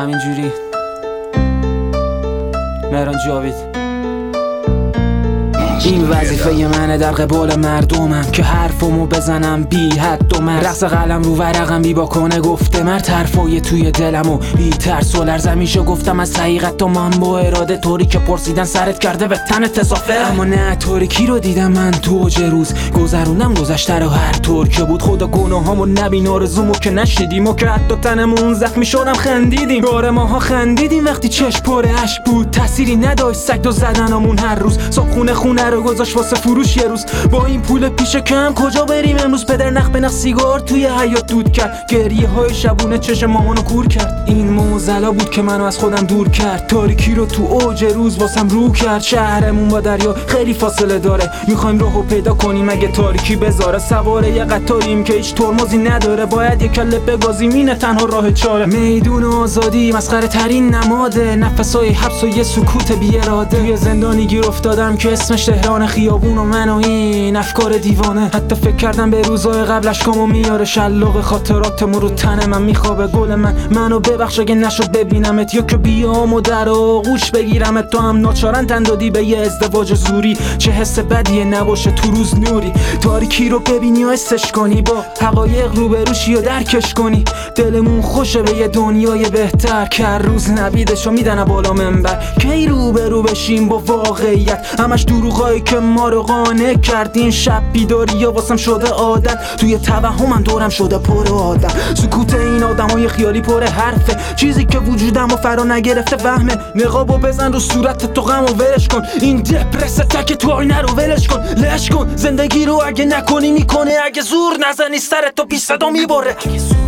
همینجوری. مهران جاوید. این وظیفه منه در قبال مردمم که حرفمو بزنم بی حد و مرز. رقص قلم رو ورقم بی باکانه گفته مرد، حرفای توی دلمو بی ترس و لرز همیشه گفتم از حقیقت تو من با اراده. طوری که پرسیدن سرت کرده به تنت اضافه، اما نه تاریکی رو دیدم من تو اوج روز. گذروندم گذشته رو هر طور که بود، خدا گناهامو نبین آرزومو که نشیدیم و که حتی تنمون زخمی شدم خندیدیم. باره ماها خندیدیم وقتی چشم پر اشک بود، تأثیری نداشت سگدو زدنمون هر روز. صبح خونه رو گذاشت واسه فروش یه روز، با این پول پیش کم کجا بریم امروز؟ پدر نخ به نخ سیگار توی حیاط دود کرد، گریه های شبونه چشم مامانو کور کرد. این موزلا بود که منو از خودم دور کرد، تاریکی رو تو اوج روز واسم رو کرد. شهرمون با دریا خیلی فاصله داره، میخوایم راهو پیدا کنیم اگه تاریکی بذاره. سوار یه قطاریم که هیچ ترمزی نداره، باید یه کله بگازیم اینه تنها راه چاره. میدون آزادی مسخره ترین نماده، نفسای حبس و یه سکوت بی اراده. توی زندانی گیر افتادم که اسمش تهران، خیابون و من و این افکار دیوانه. حتی فکر کردم به روزای قبلش کامو میاره، شلاق خاطراتمو رو تن من میخوابه. گل منو ببخش اگه نشد ببینمت، یا که بیام و در آغوش بگیرمت. تو هم ناچارن تن دادی به یه ازدواج زوری، چه حس بدیه نباشه تو روز نوری. تاریکی رو ببینی و حسش کنی، با حقایق روبروشی و درکش کنی. دلمون خوشه به یه دنیای بهتر که هر روز نویدشو میدن بالا منبر. کی روبرو بشیم با واقعیت، همش دروغایی که ما رو قانع کردین. شب بیداری یا واسم شده عادت، توی توهمم دورم شده پر آدم. سکوت این آدمای خیالی پر حرفه، چیزی که وجودمو فرا نگرفته وهمه. نقابو بزن رو صورت تو غمو ولش کن، این دپرس تک تو آینه رو ولش کن. لش کن زندگی رو اگه نکنی میکنه، اگه زور نزنی سرت تو بی صدا میبره.